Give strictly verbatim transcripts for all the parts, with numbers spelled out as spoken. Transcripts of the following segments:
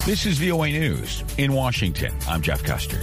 This is V O A News in Washington. I'm Jeff Custer.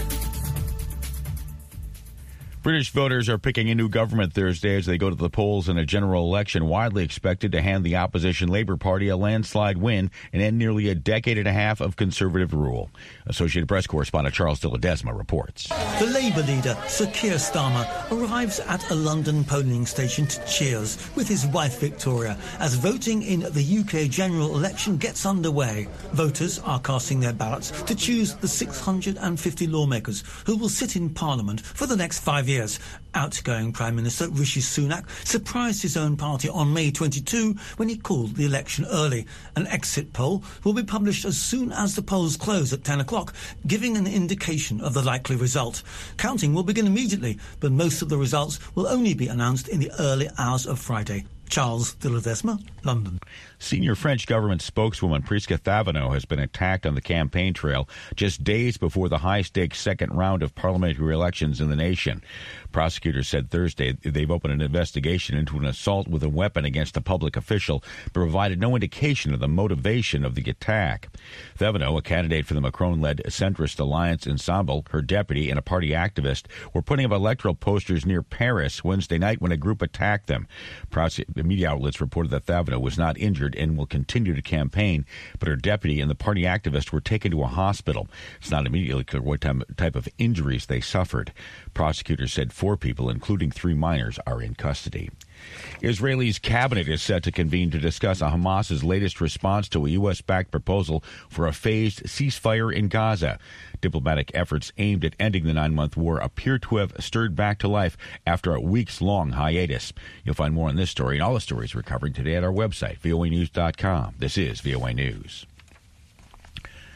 British voters are picking a new government Thursday as they go to the polls in a general election widely expected to hand the opposition Labour Party a landslide win and end nearly a decade and a half of Conservative rule. Associated Press correspondent Charles de Ledesma reports. The Labour leader, Sir Keir Starmer, arrives at a London polling station to cheers with his wife Victoria as voting in the U K general election gets underway. Voters are casting their ballots to choose the six hundred fifty lawmakers who will sit in Parliament for the next five years. Outgoing Prime Minister Rishi Sunak surprised his own party on May twenty-second when he called the election early. An exit poll will be published as soon as the polls close at ten o'clock, giving an indication of the likely result. Counting will begin immediately, but most of the results will only be announced in the early hours of Friday. Charles de Ledesma, London. Senior French government spokeswoman Prisca Thévenot has been attacked on the campaign trail just days before the high-stakes second round of parliamentary elections in the nation. Prosecutors said Thursday they've opened an investigation into an assault with a weapon against a public official, but provided no indication of the motivation of the attack. Thévenot, a candidate for the Macron-led centrist Alliance Ensemble, her deputy and a party activist, were putting up electoral posters near Paris Wednesday night when a group attacked them. Prose- media outlets reported that Thévenot was not injured and will continue to campaign, but her deputy and the party activist were taken to a hospital. It's not immediately clear what type of injuries they suffered. Prosecutors said four people, including three minors, are in custody. Israel's cabinet is set to convene to discuss Hamas's latest response to a U S-backed proposal for a phased ceasefire in Gaza. Diplomatic efforts aimed at ending the nine-month war appear to have stirred back to life after a weeks-long hiatus. You'll find more on this story and all the stories we're covering today at our website, V O A news dot com. This is V O A News.